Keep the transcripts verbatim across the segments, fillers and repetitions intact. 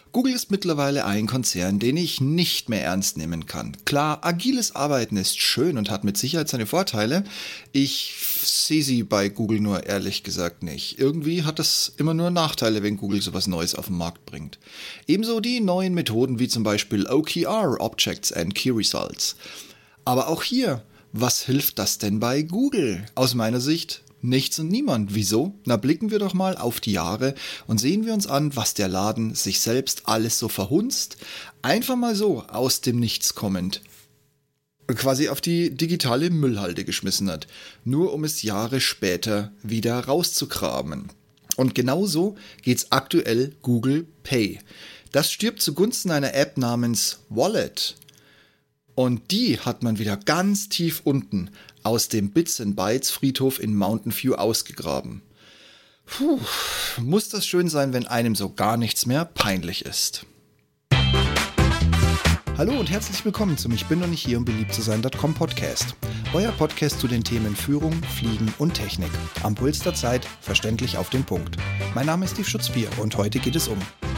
Google ist mittlerweile ein Konzern, den ich nicht mehr ernst nehmen kann. Klar, agiles Arbeiten ist schön und hat mit Sicherheit seine Vorteile. Ich sehe sie bei Google nur ehrlich gesagt nicht. Irgendwie hat das immer nur Nachteile, wenn Google sowas Neues auf den Markt bringt. Ebenso die neuen Methoden wie zum Beispiel O K R, Objects and Key Results. Aber auch hier, was hilft das denn bei Google? Aus meiner Sicht nichts und niemand. Wieso? Na, blicken wir doch mal auf die Jahre und sehen wir uns an, was der Laden sich selbst alles so verhunzt. Einfach mal so aus dem Nichts kommend. Quasi auf die digitale Müllhalde geschmissen hat. Nur um es Jahre später wieder rauszukramen. Und genauso geht's aktuell Google Pay. Das stirbt zugunsten einer App namens Wallet. Und die hat man wieder ganz tief unten aus dem Bits and Bytes Friedhof in Mountain View ausgegraben. Puh, muss das schön sein, wenn einem so gar nichts mehr peinlich ist. Hallo und herzlich willkommen zum Ich bin noch nicht hier, um beliebt zu sein Punkt com Podcast. Euer Podcast zu den Themen Führung, Fliegen und Technik. Am Puls der Zeit, verständlich auf den Punkt. Mein Name ist Steve Schutzbier und heute geht es um...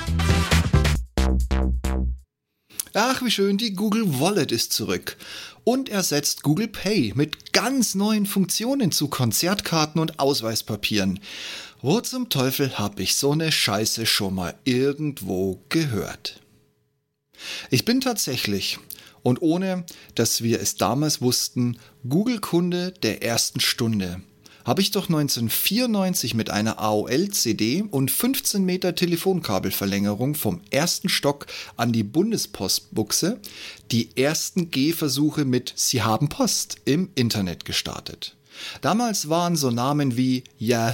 Ach, wie schön, die Google Wallet ist zurück und ersetzt Google Pay mit ganz neuen Funktionen zu Konzertkarten und Ausweispapieren. Wo zum Teufel hab ich so eine Scheiße schon mal irgendwo gehört? Ich bin tatsächlich, und ohne dass wir es damals wussten, Google-Kunde der ersten Stunde. Habe ich doch neunzehnhundertvierundneunzig mit einer A O L-C D und fünfzehn Meter Telefonkabelverlängerung vom ersten Stock an die Bundespostbuchse die ersten Gehversuche mit Sie haben Post im Internet gestartet. Damals waren so Namen wie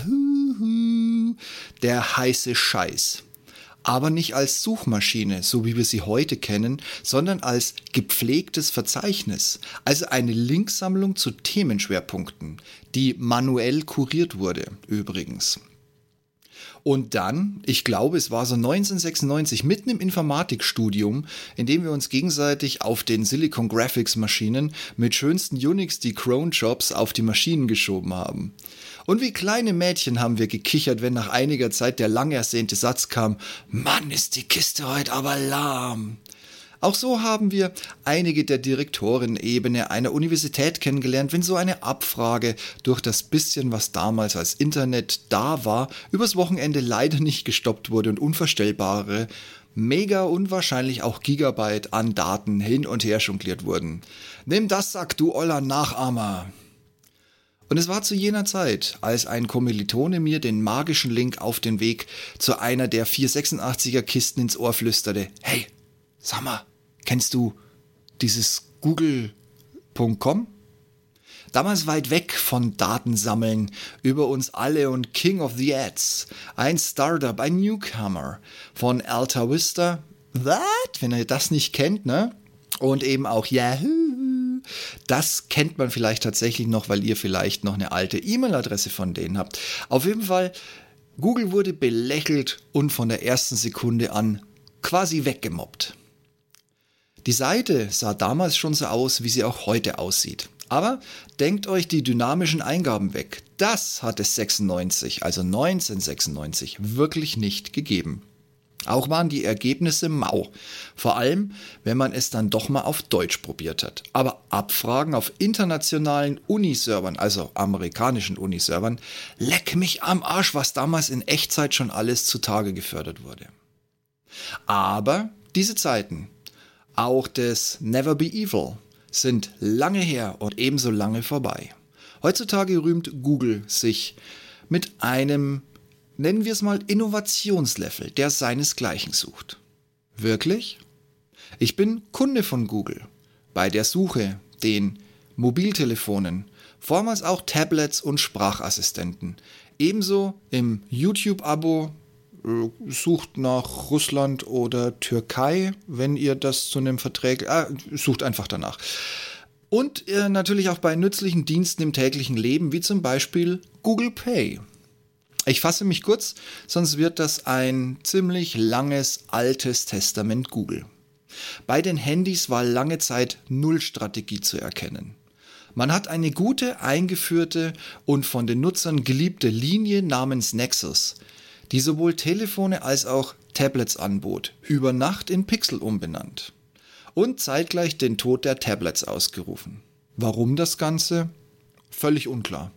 Yahoo der heiße Scheiß. Aber nicht als Suchmaschine, so wie wir sie heute kennen, sondern als gepflegtes Verzeichnis, also eine Linksammlung zu Themenschwerpunkten, die manuell kuriert wurde, übrigens. Und dann, ich glaube, es war so neunzehnhundertsechsundneunzig, mitten im Informatikstudium, in dem wir uns gegenseitig auf den Silicon Graphics Maschinen mit schönsten Unix die Cron-Jobs auf die Maschinen geschoben haben. Und wie kleine Mädchen haben wir gekichert, wenn nach einiger Zeit der lang ersehnte Satz kam: Mann, ist die Kiste heute aber lahm. Auch so haben wir einige der Direktorenebene einer Universität kennengelernt, wenn so eine Abfrage durch das bisschen, was damals als Internet da war, übers Wochenende leider nicht gestoppt wurde und unvorstellbare, mega und wahrscheinlich auch Gigabyte an Daten hin und her jongliert wurden. Nimm das, sag du oller Nachahmer. Und es war zu jener Zeit, als ein Kommilitone mir den magischen Link auf den Weg zu einer der vierhundertsechsundachtziger Kisten ins Ohr flüsterte: Hey, sag mal, kennst du dieses Google Punkt com? Damals weit weg von Datensammeln über uns alle und King of the Ads. Ein Startup, ein Newcomer von Alta Vista. What? Wenn ihr das nicht kennt, ne? Und eben auch Yahoo. Das kennt man vielleicht tatsächlich noch, weil ihr vielleicht noch eine alte E-Mail-Adresse von denen habt. Auf jeden Fall, Google wurde belächelt und von der ersten Sekunde an quasi weggemobbt. Die Seite sah damals schon so aus, wie sie auch heute aussieht. Aber denkt euch die dynamischen Eingaben weg. Das hat es sechsundneunzig, also neunzehnhundertsechsundneunzig, wirklich nicht gegeben. Auch waren die Ergebnisse mau. Vor allem, wenn man es dann doch mal auf Deutsch probiert hat. Aber Abfragen auf internationalen Uniservern, also amerikanischen Uniservern, leck mich am Arsch, was damals in Echtzeit schon alles zutage gefördert wurde. Aber diese Zeiten, auch des Never Be Evil, sind lange her und ebenso lange vorbei. Heutzutage rühmt Google sich mit einem, nennen wir es mal, Innovationslevel, der seinesgleichen sucht. Wirklich? Ich bin Kunde von Google. Bei der Suche, den Mobiltelefonen, vormals auch Tablets und Sprachassistenten. Ebenso im YouTube-Abo, äh, sucht nach Russland oder Türkei, wenn ihr das zu einem Vertrag, äh, sucht einfach danach. Und äh, natürlich auch bei nützlichen Diensten im täglichen Leben, wie zum Beispiel Google Pay. Ich fasse mich kurz, sonst wird das ein ziemlich langes, altes Testament Google. Bei den Handys war lange Zeit Null-Strategie zu erkennen. Man hat eine gute, eingeführte und von den Nutzern geliebte Linie namens Nexus, die sowohl Telefone als auch Tablets anbot, über Nacht in Pixel umbenannt und zeitgleich den Tod der Tablets ausgerufen. Warum das Ganze? Völlig unklar.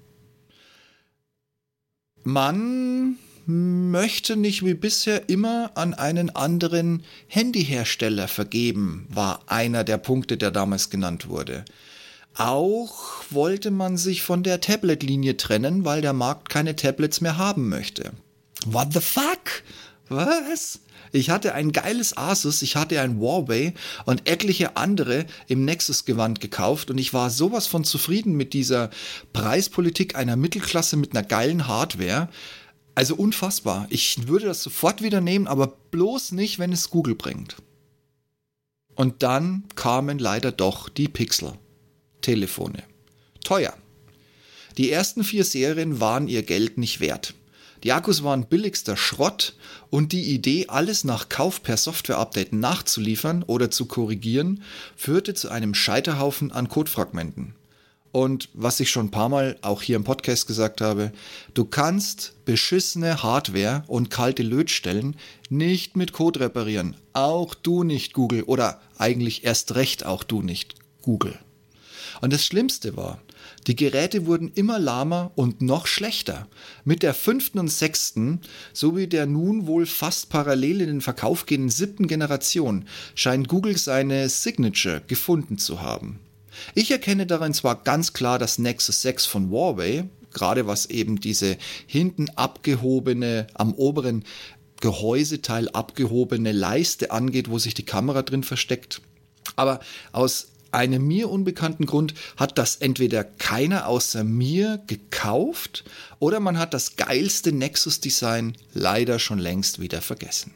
Man möchte nicht wie bisher immer an einen anderen Handyhersteller vergeben, war einer der Punkte, der damals genannt wurde. Auch wollte man sich von der Tablet-Linie trennen, weil der Markt keine Tablets mehr haben möchte. What the fuck? Was? Ich hatte ein geiles Asus, ich hatte ein Huawei und etliche andere im Nexus-Gewand gekauft und ich war sowas von zufrieden mit dieser Preispolitik einer Mittelklasse mit einer geilen Hardware. Also unfassbar. Ich würde das sofort wieder nehmen, aber bloß nicht, wenn es Google bringt. Und dann kamen leider doch die Pixel-Telefone. Teuer. Die ersten vier Serien waren ihr Geld nicht wert. Die Akkus waren billigster Schrott und die Idee, alles nach Kauf per Software-Update nachzuliefern oder zu korrigieren, führte zu einem Scheiterhaufen an Codefragmenten. Und was ich schon ein paar Mal auch hier im Podcast gesagt habe, du kannst beschissene Hardware und kalte Lötstellen nicht mit Code reparieren. Auch du nicht, Google. Oder eigentlich erst recht auch du nicht, Google. Und das Schlimmste war, die Geräte wurden immer lahmer und noch schlechter. Mit der fünften und sechsten sowie der nun wohl fast parallel in den Verkauf gehenden siebten Generation scheint Google seine Signature gefunden zu haben. Ich erkenne darin zwar ganz klar das Nexus sechs von Huawei, gerade was eben diese hinten abgehobene, am oberen Gehäuseteil abgehobene Leiste angeht, wo sich die Kamera drin versteckt. Aber aus einem mir unbekannten Grund hat das entweder keiner außer mir gekauft oder man hat das geilste Nexus-Design leider schon längst wieder vergessen.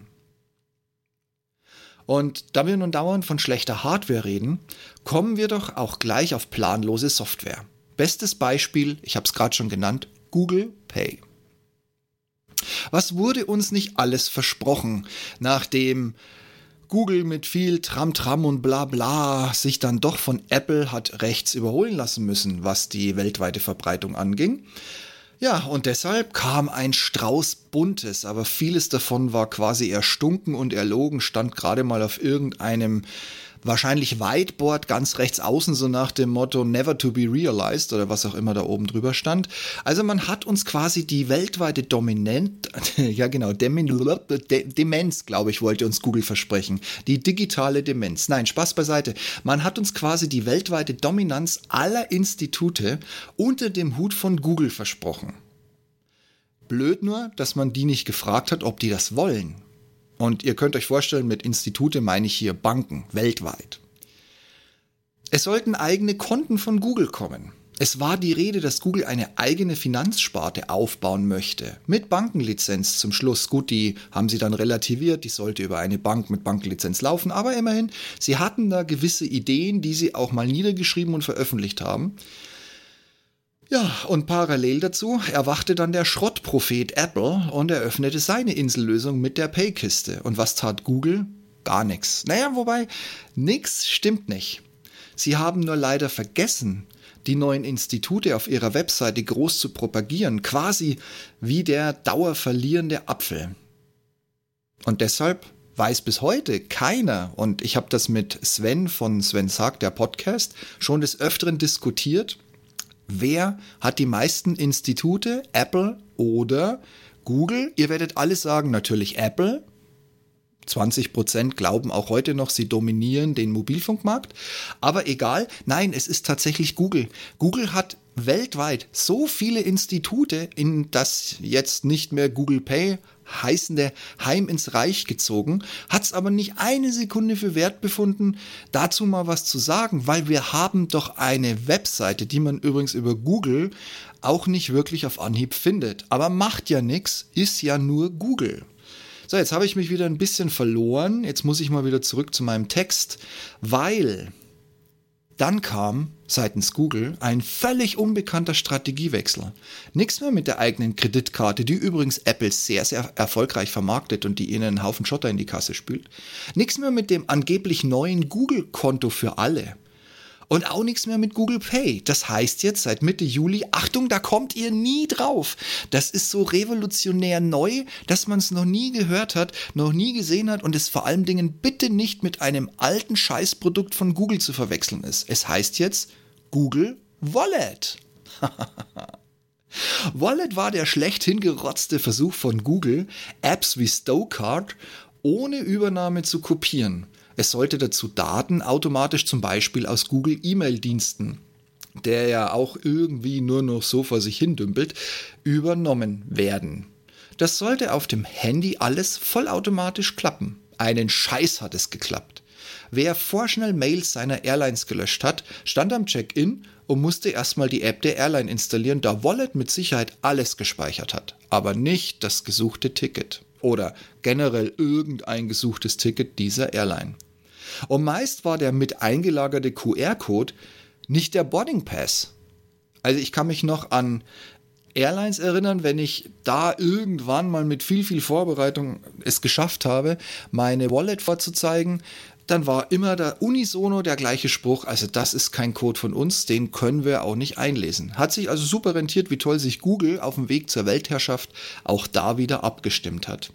Und da wir nun dauernd von schlechter Hardware reden, kommen wir doch auch gleich auf planlose Software. Bestes Beispiel, ich habe es gerade schon genannt, Google Pay. Was wurde uns nicht alles versprochen, nachdem Google mit viel Tram-Tram und Blabla sich dann doch von Apple hat rechts überholen lassen müssen, was die weltweite Verbreitung anging. Ja, und deshalb kam ein Strauß Buntes, aber vieles davon war quasi erstunken und erlogen, stand gerade mal auf irgendeinem wahrscheinlich Whiteboard ganz rechts außen, so nach dem Motto Never to be realized oder was auch immer da oben drüber stand. Also man hat uns quasi die weltweite Dominanz, ja genau, Demen, De, Demenz, glaube ich, wollte uns Google versprechen. Die digitale Demenz. Nein, Spaß beiseite. Man hat uns quasi die weltweite Dominanz aller Institute unter dem Hut von Google versprochen. Blöd nur, dass man die nicht gefragt hat, ob die das wollen. Und ihr könnt euch vorstellen, mit Institute meine ich hier Banken, weltweit. Es sollten eigene Konten von Google kommen. Es war die Rede, dass Google eine eigene Finanzsparte aufbauen möchte. Mit Bankenlizenz zum Schluss. Gut, die haben sie dann relativiert, die sollte über eine Bank mit Bankenlizenz laufen. Aber immerhin, sie hatten da gewisse Ideen, die sie auch mal niedergeschrieben und veröffentlicht haben. Ja, und parallel dazu erwachte dann der Schrottprophet Apple und eröffnete seine Insellösung mit der Pay-Kiste. Und was tat Google? Gar nichts. Naja, wobei, nix stimmt nicht. Sie haben nur leider vergessen, die neuen Institute auf ihrer Webseite groß zu propagieren, quasi wie der dauerverlierende Apfel. Und deshalb weiß bis heute keiner, und ich habe das mit Sven von Sven sagt, der Podcast, schon des Öfteren diskutiert, wer hat die meisten Institute, Apple oder Google? Ihr werdet alle sagen, natürlich Apple. zwanzig Prozent glauben auch heute noch, sie dominieren den Mobilfunkmarkt. Aber egal, nein, es ist tatsächlich Google. Google hat weltweit so viele Institute in das jetzt nicht mehr Google Pay heißende Heim ins Reich gezogen, hat es aber nicht eine Sekunde für wert befunden, dazu mal was zu sagen, weil wir haben doch eine Webseite, die man übrigens über Google auch nicht wirklich auf Anhieb findet. Aber macht ja nichts, ist ja nur Google. So, jetzt habe ich mich wieder ein bisschen verloren. Jetzt muss ich mal wieder zurück zu meinem Text, weil dann kam seitens Google ein völlig unbekannter Strategiewechsel. Nichts mehr mit der eigenen Kreditkarte, die übrigens Apple sehr, sehr erfolgreich vermarktet und die ihnen einen Haufen Schotter in die Kasse spült. Nichts mehr mit dem angeblich neuen Google-Konto für alle. Und auch nichts mehr mit Google Pay. Das heißt jetzt seit Mitte Juli, Achtung, da kommt ihr nie drauf. Das ist so revolutionär neu, dass man es noch nie gehört hat, noch nie gesehen hat und es vor allen Dingen bitte nicht mit einem alten Scheißprodukt von Google zu verwechseln ist. Es heißt jetzt Google Wallet. Wallet war der schlechthin gerotzte Versuch von Google, Apps wie Stowcard ohne Übernahme zu kopieren. Es sollte dazu Daten automatisch zum Beispiel aus Google E-Mail-Diensten, der ja auch irgendwie nur noch so vor sich hin dümpelt, übernommen werden. Das sollte auf dem Handy alles vollautomatisch klappen. Einen Scheiß hat es geklappt. Wer vorschnell Mails seiner Airlines gelöscht hat, stand am Check-in und musste erstmal die App der Airline installieren, da Wallet mit Sicherheit alles gespeichert hat, aber nicht das gesuchte Ticket oder generell irgendein gesuchtes Ticket dieser Airline. Und meist war der mit eingelagerte Q R-Code nicht der Boarding Pass. Also ich kann mich noch an Airlines erinnern, wenn ich da irgendwann mal mit viel, viel Vorbereitung es geschafft habe, meine Wallet vorzuzeigen, dann war immer der unisono der gleiche Spruch, also das ist kein Code von uns, den können wir auch nicht einlesen. Hat sich also super rentiert, wie toll sich Google auf dem Weg zur Weltherrschaft auch da wieder abgestimmt hat.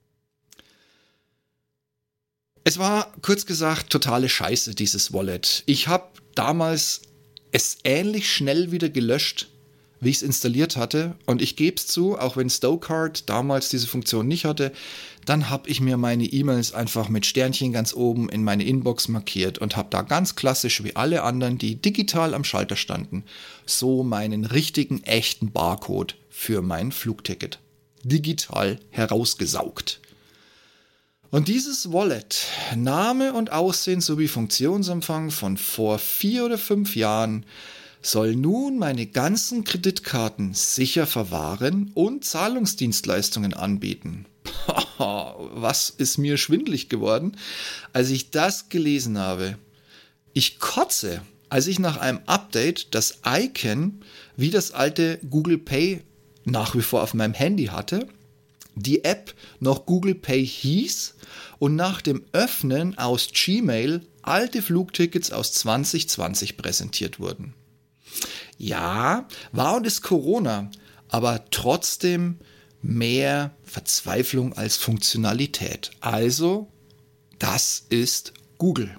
Es war, kurz gesagt, totale Scheiße, dieses Wallet. Ich habe damals es ähnlich schnell wieder gelöscht, wie ich es installiert hatte. Und ich gebe es zu, auch wenn Stowcard damals diese Funktion nicht hatte, dann habe ich mir meine E-Mails einfach mit Sternchen ganz oben in meine Inbox markiert und habe da ganz klassisch wie alle anderen, die digital am Schalter standen, so meinen richtigen, echten Barcode für mein Flugticket digital herausgesaugt. Und dieses Wallet, Name und Aussehen sowie Funktionsumfang von vor vier oder fünf Jahren, soll nun meine ganzen Kreditkarten sicher verwahren und Zahlungsdienstleistungen anbieten. Was ist mir schwindelig geworden, als ich das gelesen habe. Ich kotze, als ich nach einem Update das Icon wie das alte Google Pay nach wie vor auf meinem Handy hatte, die App noch Google Pay hieß und nach dem Öffnen aus Gmail alte Flugtickets aus zwanzig zwanzig präsentiert wurden. Ja, war und ist Corona, aber trotzdem mehr Verzweiflung als Funktionalität. Also, das ist Google.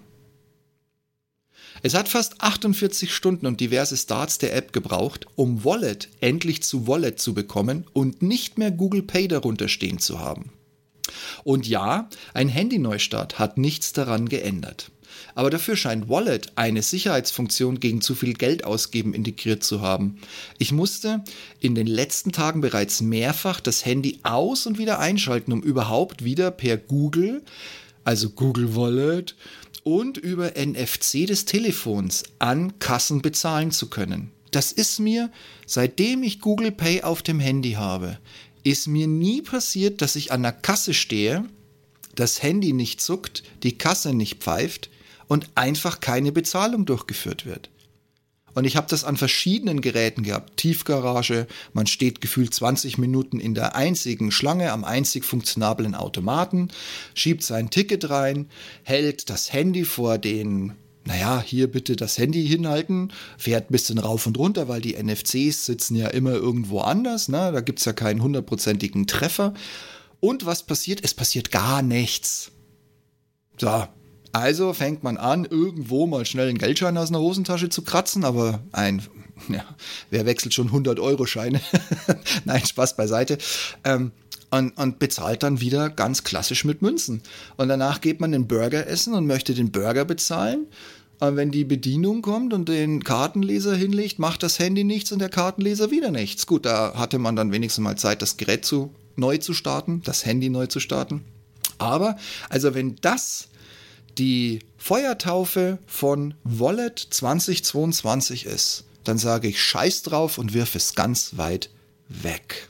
Es hat fast achtundvierzig Stunden und diverse Starts der App gebraucht, um Wallet endlich zu Wallet zu bekommen und nicht mehr Google Pay darunter stehen zu haben. Und ja, ein Handyneustart hat nichts daran geändert. Aber dafür scheint Wallet eine Sicherheitsfunktion gegen zu viel Geld ausgeben integriert zu haben. Ich musste in den letzten Tagen bereits mehrfach das Handy aus- und wieder einschalten, um überhaupt wieder per Google, also Google Wallet, und über N F C des Telefons an Kassen bezahlen zu können. Das ist mir, seitdem ich Google Pay auf dem Handy habe, ist mir nie passiert, dass ich an der Kasse stehe, das Handy nicht zuckt, die Kasse nicht pfeift und einfach keine Bezahlung durchgeführt wird. Und ich habe das an verschiedenen Geräten gehabt. Tiefgarage, man steht gefühlt zwanzig Minuten in der einzigen Schlange am einzig funktionablen Automaten, schiebt sein Ticket rein, hält das Handy vor den, naja, hier bitte das Handy hinhalten, fährt ein bisschen rauf und runter, weil die N F Cs sitzen ja immer irgendwo anders, ne? Da gibt es ja keinen hundertprozentigen Treffer. Und was passiert? Es passiert gar nichts. So. Also fängt man an, irgendwo mal schnell einen Geldschein aus einer Hosentasche zu kratzen, aber ein, ja, wer wechselt schon hundert-Euro-Scheine? Nein, Spaß beiseite. Ähm, und, und bezahlt dann wieder ganz klassisch mit Münzen. Und danach geht man den Burger essen und möchte den Burger bezahlen. Und wenn die Bedienung kommt und den Kartenleser hinlegt, macht das Handy nichts und der Kartenleser wieder nichts. Gut, da hatte man dann wenigstens mal Zeit, das Gerät zu, neu zu starten, das Handy neu zu starten. Aber, also wenn das die Feuertaufe von Wallet zwanzig zweiundzwanzig ist, dann sage ich Scheiß drauf und wirf es ganz weit weg.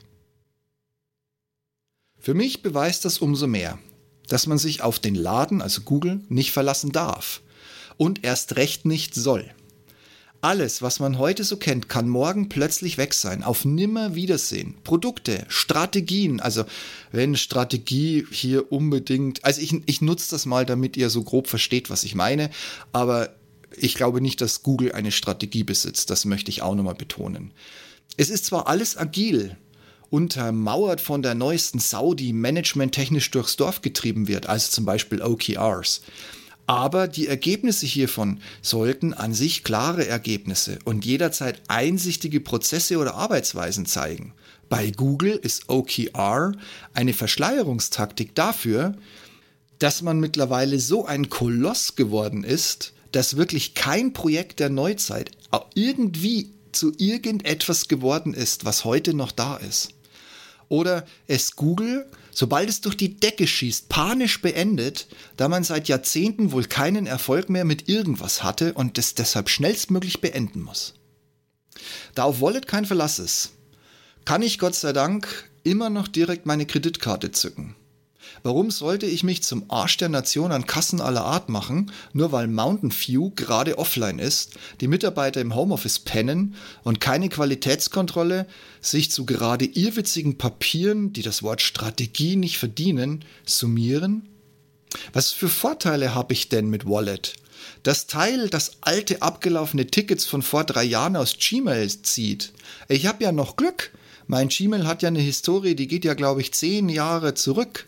Für mich beweist das umso mehr, dass man sich auf den Laden, also Google, nicht verlassen darf und erst recht nicht soll. Alles, was man heute so kennt, kann morgen plötzlich weg sein, auf Nimmerwiedersehen. Produkte, Strategien, also wenn Strategie hier unbedingt, also ich, ich nutze das mal, damit ihr so grob versteht, was ich meine, aber ich glaube nicht, dass Google eine Strategie besitzt. Das möchte ich auch nochmal betonen. Es ist zwar alles agil, untermauert von der neuesten Sau, die managementtechnisch durchs Dorf getrieben wird, also zum Beispiel O K Rs. Aber die Ergebnisse hiervon sollten an sich klare Ergebnisse und jederzeit einsichtige Prozesse oder Arbeitsweisen zeigen. Bei Google ist O K R eine Verschleierungstaktik dafür, dass man mittlerweile so ein Koloss geworden ist, dass wirklich kein Projekt der Neuzeit irgendwie zu irgendetwas geworden ist, was heute noch da ist. Oder es Google, sobald es durch die Decke schießt, panisch beendet, da man seit Jahrzehnten wohl keinen Erfolg mehr mit irgendwas hatte und es deshalb schnellstmöglich beenden muss. Da auf Wallet kein Verlass ist, kann ich Gott sei Dank immer noch direkt meine Kreditkarte zücken. Warum sollte ich mich zum Arsch der Nation an Kassen aller Art machen, nur weil Mountain View gerade offline ist, die Mitarbeiter im Homeoffice pennen und keine Qualitätskontrolle sich zu gerade irrwitzigen Papieren, die das Wort Strategie nicht verdienen, summieren? Was für Vorteile habe ich denn mit Wallet? Das Teil, das alte abgelaufene Tickets von vor drei Jahren aus Gmail zieht. Ich habe ja noch Glück. Mein Gmail hat ja eine Historie, die geht ja, glaube ich, zehn Jahre zurück.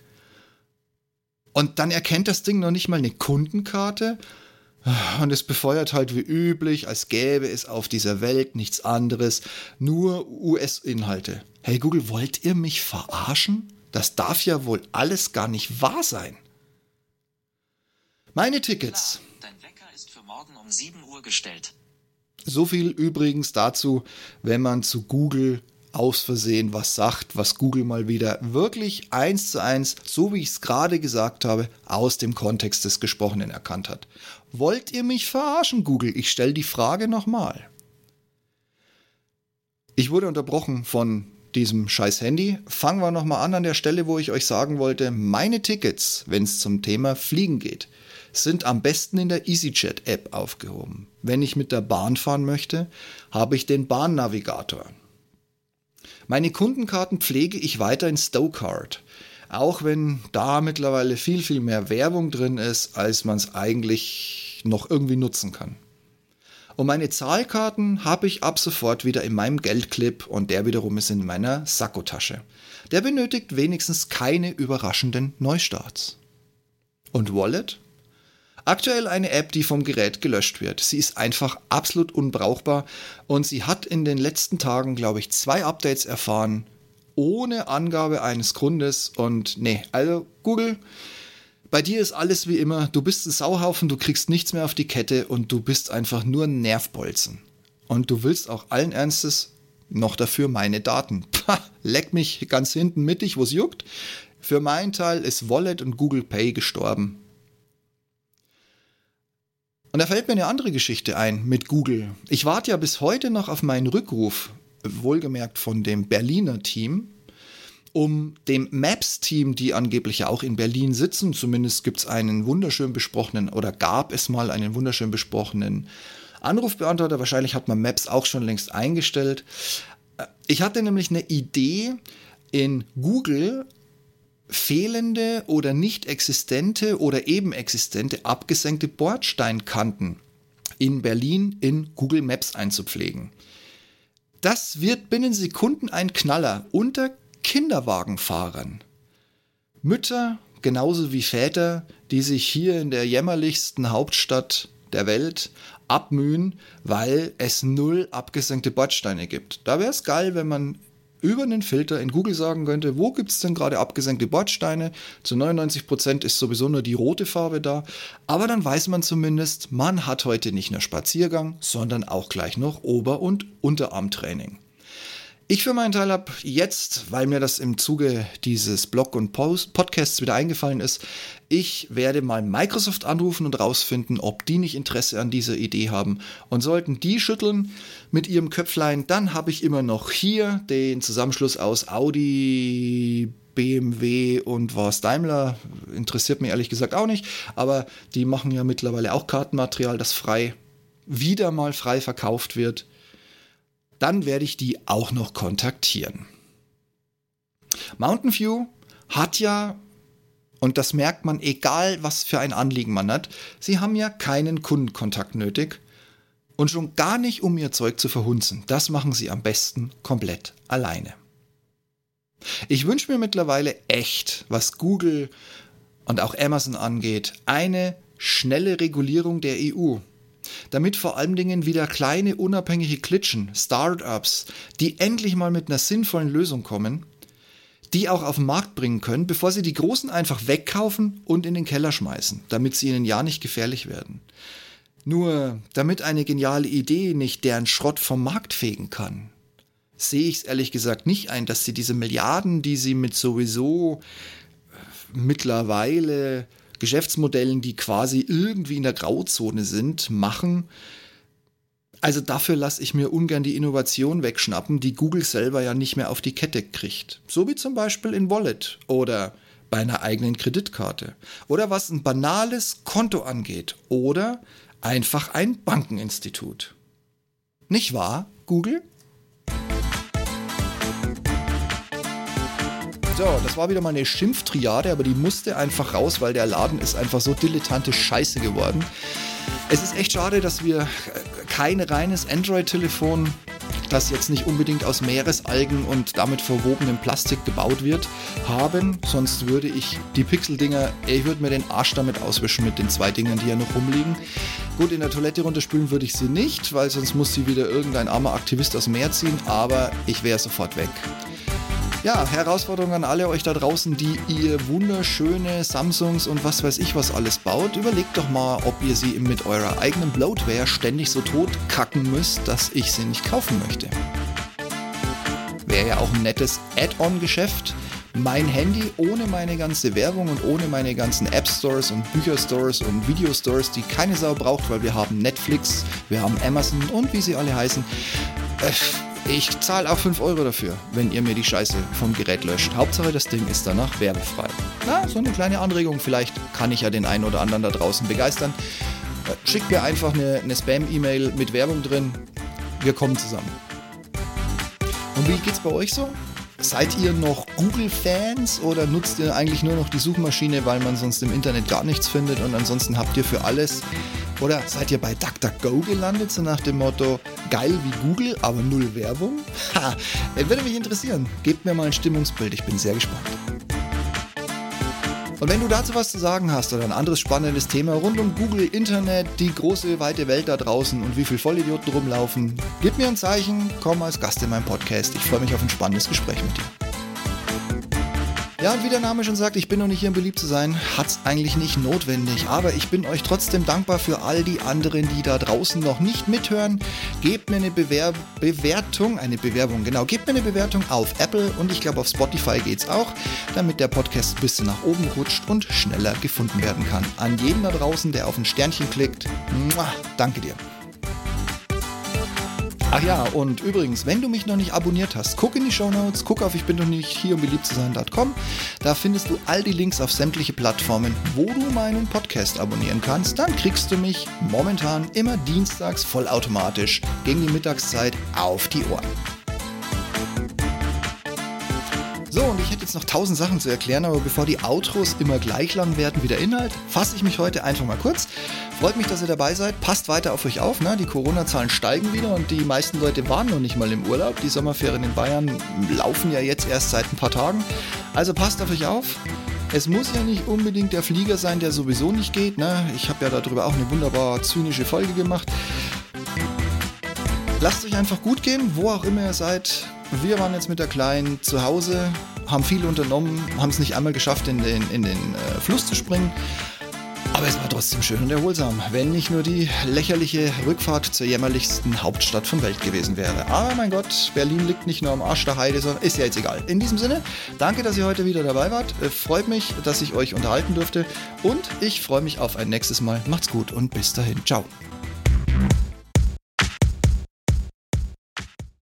Und dann erkennt das Ding noch nicht mal eine Kundenkarte und es befeuert halt wie üblich, als gäbe es auf dieser Welt nichts anderes, nur U S-Inhalte. Hey Google, wollt ihr mich verarschen? Das darf ja wohl alles gar nicht wahr sein. Meine Tickets. Klar, dein Wecker ist für morgen um sieben Uhr gestellt. So viel übrigens dazu, wenn man zu Google aus Versehen was sagt, was Google mal wieder wirklich eins zu eins, so wie ich es gerade gesagt habe, aus dem Kontext des Gesprochenen erkannt hat. Wollt ihr mich verarschen, Google? Ich stelle die Frage nochmal. Ich wurde unterbrochen von diesem scheiß Handy. Fangen wir nochmal an an der Stelle, wo ich euch sagen wollte, meine Tickets, wenn es zum Thema Fliegen geht, sind am besten in der EasyJet-App aufgehoben. Wenn ich mit der Bahn fahren möchte, habe ich den Bahnnavigator. Meine Kundenkarten pflege ich weiter in Stowcard, auch wenn da mittlerweile viel, viel mehr Werbung drin ist, als man es eigentlich noch irgendwie nutzen kann. Und meine Zahlkarten habe ich ab sofort wieder in meinem Geldclip und der wiederum ist in meiner Sakkotasche. Der benötigt wenigstens keine überraschenden Neustarts. Und Wallet? Aktuell eine App, die vom Gerät gelöscht wird. Sie ist einfach absolut unbrauchbar und sie hat in den letzten Tagen, glaube ich, zwei Updates erfahren, ohne Angabe eines Grundes. Und nee, also Google, bei dir ist alles wie immer, du bist ein Sauhaufen, du kriegst nichts mehr auf die Kette und du bist einfach nur ein Nervbolzen. Und du willst auch allen Ernstes noch dafür meine Daten. Pah, leck mich ganz hinten mittig, wo es juckt. Für meinen Teil ist Wallet und Google Pay gestorben. Und da fällt mir eine andere Geschichte ein mit Google. Ich warte ja bis heute noch auf meinen Rückruf, wohlgemerkt von dem Berliner Team, um dem Maps-Team, die angeblich ja auch in Berlin sitzen, zumindest gibt es einen wunderschön besprochenen, oder gab es mal einen wunderschön besprochenen Anrufbeantworter, wahrscheinlich hat man Maps auch schon längst eingestellt. Ich hatte nämlich eine Idee, in Google fehlende oder nicht existente oder eben existente abgesenkte Bordsteinkanten in Berlin in Google Maps einzupflegen. Das wird binnen Sekunden ein Knaller unter Kinderwagenfahrern. Mütter genauso wie Väter, die sich hier in der jämmerlichsten Hauptstadt der Welt abmühen, weil es null abgesenkte Bordsteine gibt. Da wäre es geil, wenn man über einen Filter in Google sagen könnte, wo gibt es denn gerade abgesenkte Bordsteine? Zu neunundneunzig Prozent ist sowieso nur die rote Farbe da. Aber dann weiß man zumindest, man hat heute nicht nur Spaziergang, sondern auch gleich noch Ober- und Unterarmtraining. Ich für meinen Teil habe jetzt, weil mir das im Zuge dieses Blog- und Post- Podcasts wieder eingefallen ist, ich werde mal Microsoft anrufen und rausfinden, ob die nicht Interesse an dieser Idee haben. Und sollten die schütteln mit ihrem Köpflein, dann habe ich immer noch hier den Zusammenschluss aus Audi, B M W und was Daimler, interessiert mich ehrlich gesagt auch nicht, aber die machen ja mittlerweile auch Kartenmaterial, das frei, wieder mal frei verkauft wird. Dann werde ich die auch noch kontaktieren. Mountain View hat ja, und das merkt man, egal was für ein Anliegen man hat, sie haben ja keinen Kundenkontakt nötig, Und schon gar nicht, um ihr Zeug zu verhunzen. Das machen sie am besten komplett alleine. Ich wünsche mir mittlerweile echt, was Google und auch Amazon angeht, eine schnelle Regulierung der E U. Damit vor allen Dingen wieder kleine, unabhängige Klitschen, Startups, die endlich mal mit einer sinnvollen Lösung kommen, die auch auf den Markt bringen können, bevor sie die Großen einfach wegkaufen und in den Keller schmeißen, damit sie ihnen ja nicht gefährlich werden. Nur, damit eine geniale Idee nicht deren Schrott vom Markt fegen kann, sehe ich es ehrlich gesagt nicht ein, dass sie diese Milliarden, die sie mit sowieso mittlerweile Geschäftsmodellen, die quasi irgendwie in der Grauzone sind, machen. Also dafür lasse ich mir ungern die Innovation wegschnappen, die Google selber ja nicht mehr auf die Kette kriegt. So wie zum Beispiel in Wallet oder bei einer eigenen Kreditkarte. Oder was ein banales Konto angeht. Oder einfach ein Bankeninstitut. Nicht wahr, Google? So, das war wieder mal eine Schimpftriade, aber die musste einfach raus, weil der Laden ist einfach so dilettantisch scheiße geworden. Es ist echt schade, dass wir kein reines Android-Telefon, das jetzt nicht unbedingt aus Meeresalgen und damit verwobenem Plastik gebaut wird, haben. Sonst würde ich die Pixel-Dinger, ich würde mir den Arsch damit auswischen mit den zwei Dingern, die ja noch rumliegen. Gut, in der Toilette runterspülen würde ich sie nicht, weil sonst muss sie wieder irgendein armer Aktivist aus dem Meer ziehen, aber ich wäre sofort weg. Ja, Herausforderung an alle euch da draußen, die ihr wunderschöne Samsungs und was weiß ich was alles baut. Überlegt doch mal, ob ihr sie mit eurer eigenen Bloatware ständig so tot kacken müsst, dass ich sie nicht kaufen möchte. Wäre ja auch ein nettes Add-on-Geschäft. Mein Handy ohne meine ganze Werbung und ohne meine ganzen App-Stores und Bücher-Stores und Video-Stores, die keine Sau braucht, weil wir haben Netflix, wir haben Amazon und wie sie alle heißen. Äh, Ich zahle auch fünf Euro dafür, wenn ihr mir die Scheiße vom Gerät löscht. Hauptsache, das Ding ist danach werbefrei. Na, so eine kleine Anregung. Vielleicht kann ich ja den einen oder anderen da draußen begeistern. Schickt mir einfach eine, eine Spam-E-Mail mit Werbung drin. Wir kommen zusammen. Und wie geht's bei euch so? Seid ihr noch Google-Fans oder nutzt ihr eigentlich nur noch die Suchmaschine, weil man sonst im Internet gar nichts findet und ansonsten habt ihr für alles? Oder seid ihr bei DuckDuckGo gelandet, so nach dem Motto, geil wie Google, aber null Werbung? Ha, würde mich interessieren. Gebt mir mal ein Stimmungsbild, ich bin sehr gespannt. Und wenn du dazu was zu sagen hast oder ein anderes spannendes Thema rund um Google, Internet, die große, weite Welt da draußen und wie viele Vollidioten rumlaufen, gib mir ein Zeichen, komm als Gast in meinen Podcast. Ich freue mich auf ein spannendes Gespräch mit dir. Ja, und wie der Name schon sagt, ich bin noch nicht hier, um beliebt zu sein, hat's eigentlich nicht notwendig, aber ich bin euch trotzdem dankbar für all die anderen, die da draußen noch nicht mithören. Gebt mir eine Bewer- Bewertung, eine Bewerbung, genau, gebt mir eine Bewertung auf Apple und ich glaube auf Spotify geht's auch, damit der Podcast ein bisschen nach oben rutscht und schneller gefunden werden kann. An jeden da draußen, der auf ein Sternchen klickt, muah, danke dir. Ach ja, und übrigens, wenn du mich noch nicht abonniert hast, guck in die Shownotes, guck auf ich bin noch nicht hier, um beliebt zu sein Punkt com. Da findest du all die Links auf sämtliche Plattformen, wo du meinen Podcast abonnieren kannst. Dann kriegst du mich momentan immer dienstags vollautomatisch gegen die Mittagszeit auf die Ohren. So, und ich hätte jetzt noch tausend Sachen zu erklären, aber bevor die Outros immer gleich lang werden wie der Inhalt, fasse ich mich heute einfach mal kurz. Freut mich, dass ihr dabei seid. Passt weiter auf euch auf, ne? Die Corona-Zahlen steigen wieder und die meisten Leute waren noch nicht mal im Urlaub. Die Sommerferien in Bayern laufen ja jetzt erst seit ein paar Tagen. Also passt auf euch auf. Es muss ja nicht unbedingt der Flieger sein, der sowieso nicht geht, ne? Ich habe ja darüber auch eine wunderbar zynische Folge gemacht. Lasst euch einfach gut gehen, wo auch immer ihr seid. Wir waren jetzt mit der Kleinen zu Hause, haben viel unternommen, haben es nicht einmal geschafft, in den, in den äh, Fluss zu springen. Aber es war trotzdem schön und erholsam, wenn nicht nur die lächerliche Rückfahrt zur jämmerlichsten Hauptstadt von Welt gewesen wäre. Aber mein Gott, Berlin liegt nicht nur am Arsch der Heide, sondern ist ja jetzt egal. In diesem Sinne, danke, dass ihr heute wieder dabei wart. Freut mich, dass ich euch unterhalten durfte. Und ich freue mich auf ein nächstes Mal. Macht's gut und bis dahin. Ciao.